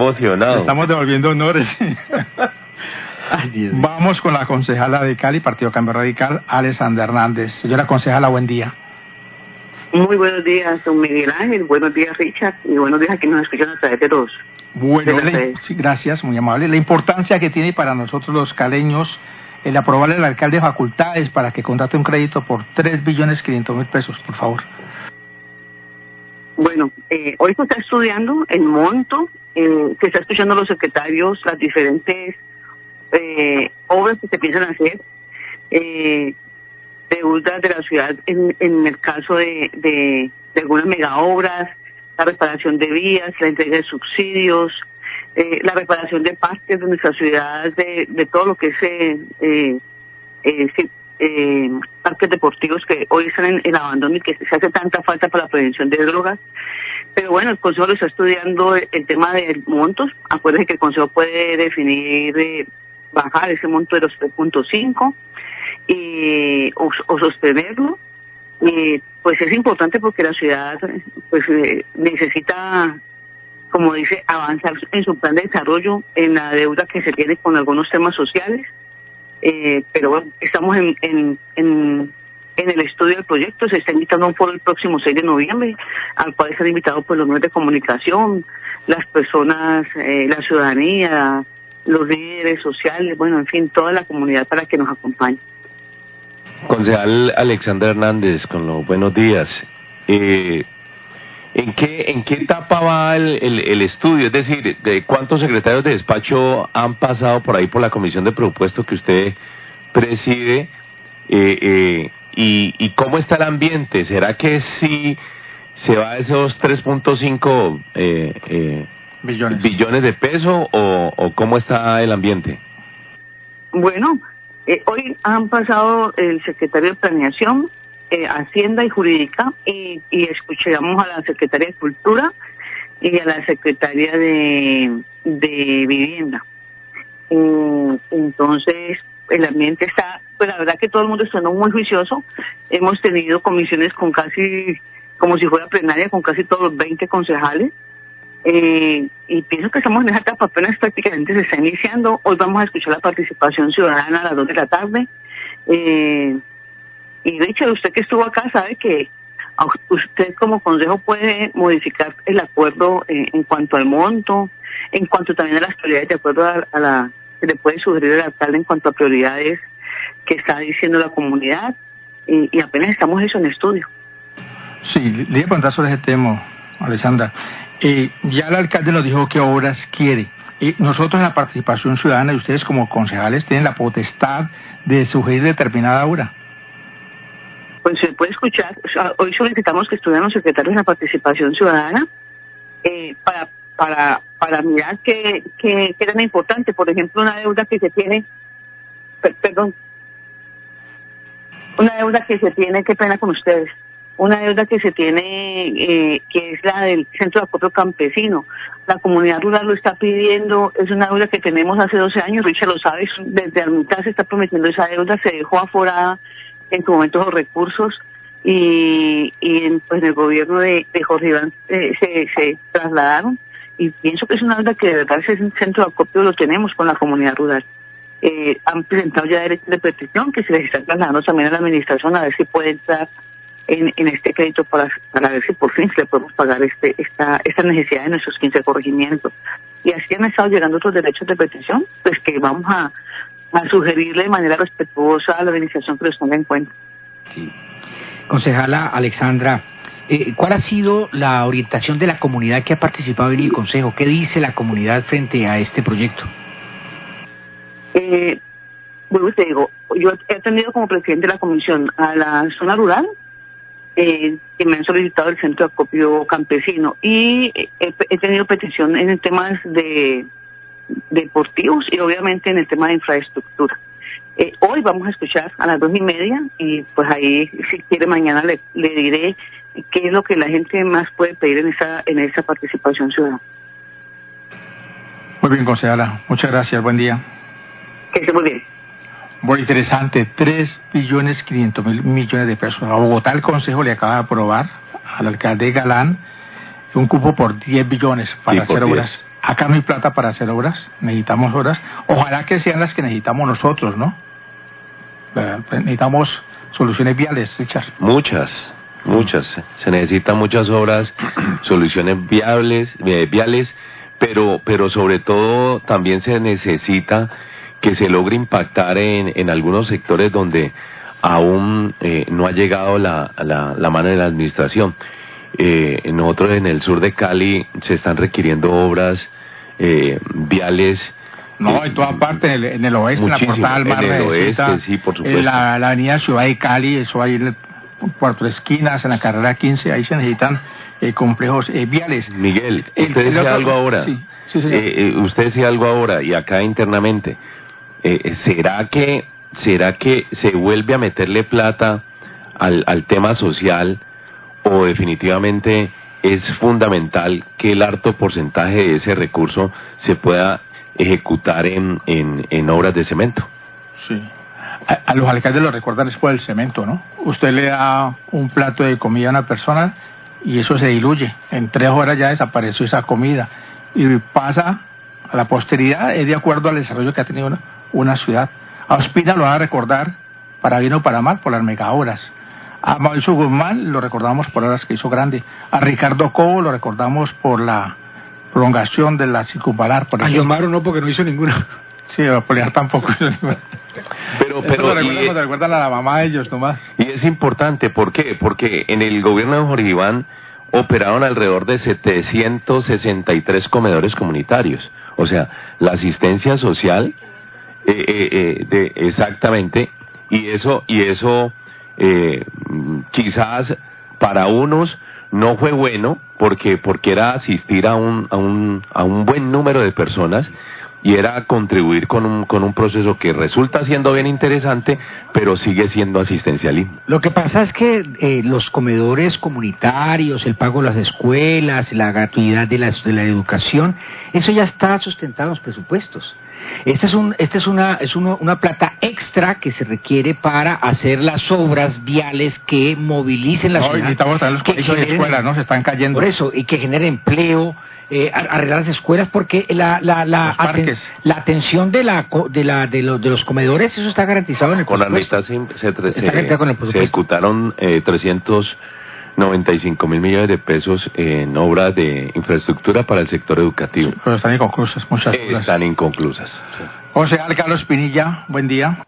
emocionado. Estamos devolviendo honores. Ay, Vamos con la concejala de Cali, Partido Cambio Radical, Alexandra Hernández. Señora concejala, buen día. Muy buenos días, don Miguel Ángel. Buenos días, Richard. Y buenos días a quienes nos escuchan a través de los... Bueno, sí, gracias, muy amable. La importancia que tiene para nosotros los caleños el aprobarle al alcalde facultades para que contrate un crédito por 3.500.000 pesos, por favor. Bueno, hoy se está estudiando el monto, se está escuchando a los secretarios, las diferentes obras que se piensan hacer, deudas de la ciudad en el caso de algunas megaobras, la reparación de vías, la entrega de subsidios, la reparación de parques de nuestra ciudad, de todo lo que es parques deportivos que hoy están en abandono y que se hace tanta falta para la prevención de drogas. Pero bueno, el Consejo lo está estudiando el tema de montos. Acuérdense que el Consejo puede definir bajar ese monto de los 3.5 o sostenerlo. Pues es importante porque la ciudad pues necesita, como dice, avanzar en su plan de desarrollo, en la deuda que se tiene con algunos temas sociales. Pero bueno, estamos en el estudio del proyecto. Se está invitando a un foro el próximo 6 de noviembre, al cual están invitados pues los medios de comunicación, las personas, la ciudadanía, los líderes sociales, bueno, en fin, toda la comunidad para que nos acompañe. Concejal Alexandra Hernández, con los buenos días. ¿En qué etapa va el estudio? Es decir, ¿de cuántos secretarios de despacho han pasado por ahí por la comisión de presupuesto que usted preside? ¿Y cómo está el ambiente? ¿Será que sí se va a esos 3.5 billones de pesos o cómo está el ambiente? Bueno, hoy han pasado el secretario de Planeación, Hacienda y Jurídica y escuchamos a la Secretaria de Cultura y a la Secretaria de Vivienda. Entonces, el ambiente está, pues la verdad que todo el mundo está muy juicioso. Hemos tenido comisiones con casi, como si fuera plenaria, con casi todos los 20 concejales. Y pienso que estamos en esa etapa, apenas prácticamente se está iniciando. Hoy vamos a escuchar la participación ciudadana a las 2 de la tarde. Y Richard, usted que estuvo acá sabe que usted como consejo puede modificar el acuerdo en cuanto al monto, en cuanto también a las prioridades, de acuerdo a la que le puede sugerir el alcalde en cuanto a prioridades que está diciendo la comunidad. Y apenas estamos eso en estudio. Sí, le voy a preguntar sobre ese tema, Alexandra. Ya el alcalde nos dijo qué obras quiere. Nosotros en la participación ciudadana y ustedes como concejales tienen la potestad de sugerir determinada obra. Pues se puede escuchar. O sea, hoy solicitamos que estudien los secretarios de la participación ciudadana para mirar qué era importante. Por ejemplo, una deuda que se tiene, una deuda que se tiene, qué pena con ustedes, una deuda que se tiene, que es la del Centro de Acopio Campesino. La comunidad rural lo está pidiendo, es una deuda que tenemos hace 12 años, Richard lo sabe, desde la mitad se está prometiendo esa deuda, se dejó aforada en su momento los recursos y pues en el gobierno de Jorge Iván se trasladaron, y pienso que es una deuda que de verdad ese Centro de Acopio lo tenemos con la comunidad rural. Han presentado ya derechos de petición que se les está trasladando también a la administración a ver si puede entrar en este crédito para ver si por fin le podemos pagar esta necesidad de nuestros 15 corregimientos. Y así han estado llegando otros derechos de petición, pues que vamos a sugerirle de manera respetuosa a la administración que los tenga en cuenta. Sí. Concejala Alexandra, ¿cuál ha sido la orientación de la comunidad que ha participado en el Consejo? ¿Qué dice la comunidad frente a este proyecto? Bueno, te digo, yo he atendido como presidente de la comisión a la zona rural, que me han solicitado el Centro de Acopio Campesino, y he tenido petición en temas deportivos y obviamente en el tema de infraestructura. Hoy vamos a escuchar a las 2:30 y pues ahí, si quiere, mañana le diré qué es lo que la gente más puede pedir en esa participación ciudadana. Muy bien, concejala, muchas gracias, buen día. Que esté muy bien. Muy interesante, 3.500.000 millones de pesos. A Bogotá el Consejo le acaba de aprobar al alcalde Galán un cupo por 10 billones para hacer obras acá no hay plata para hacer obras, necesitamos obras, ojalá que sean las que necesitamos nosotros, ¿no? Necesitamos soluciones viales, Richard. Muchas, se necesitan muchas obras, soluciones viables, pero sobre todo también se necesita que se logre impactar en algunos sectores donde aún no ha llegado la mano de la administración. Nosotros en el sur de Cali se están requiriendo obras viales. No, en toda parte, en el oeste, en la Portada del Mar, en el oeste, sí, por supuesto. En la avenida Ciudad de Cali, eso ahí en el Cuatro Esquinas, en la carrera 15, ahí se necesitan complejos viales. Miguel, usted decía algo ahora. Sí, señor. Usted decía algo ahora, y acá internamente. ¿Será que se vuelve a meterle plata al tema social, o definitivamente es fundamental que el alto porcentaje de ese recurso se pueda ejecutar en obras de cemento? Sí. A los alcaldes lo recuerdan es por el cemento, ¿no? Usted le da un plato de comida a una persona y eso se diluye. En 3 horas ya desapareció esa comida y pasa a la posteridad, es de acuerdo al desarrollo que ha tenido una ciudad. A Ospina lo va a recordar, para bien o para mal, por las megaobras. A Mauricio Guzmán lo recordamos por obras que hizo grande. A Ricardo Cobo lo recordamos por la prolongación de la circunvalar. Por a Yomaro no, porque no hizo ninguna. Sí, a Poliar tampoco hizo ninguna. Pero lo recuerdan a la mamá de ellos nomás. Y es importante, ¿por qué? Porque en el gobierno de Jorge Iván operaron alrededor de 763 comedores comunitarios. O sea, la asistencia social, exactamente, y eso quizás para unos no fue bueno, porque era asistir a un buen número de personas, y era contribuir con un proceso que resulta siendo bien interesante, pero sigue siendo asistencialismo. Lo que pasa es que los comedores comunitarios, el pago de las escuelas, la gratuidad de la educación, eso ya está sustentado en los presupuestos. Esta es una plata extra que se requiere para hacer las obras viales que movilicen la ciudad. Necesitamos también los colegios y escuelas, ¿no? Se están cayendo. Por eso, y que genere empleo, arreglar las escuelas, porque la atención de los comedores, eso está garantizado en el presupuesto. Con la mitad se ejecutaron 395.000 millones de pesos en obras de infraestructura para el sector educativo. Pero están inconclusas, muchas cosas. Están inconclusas. Concejal Carlos Pinilla, buen día.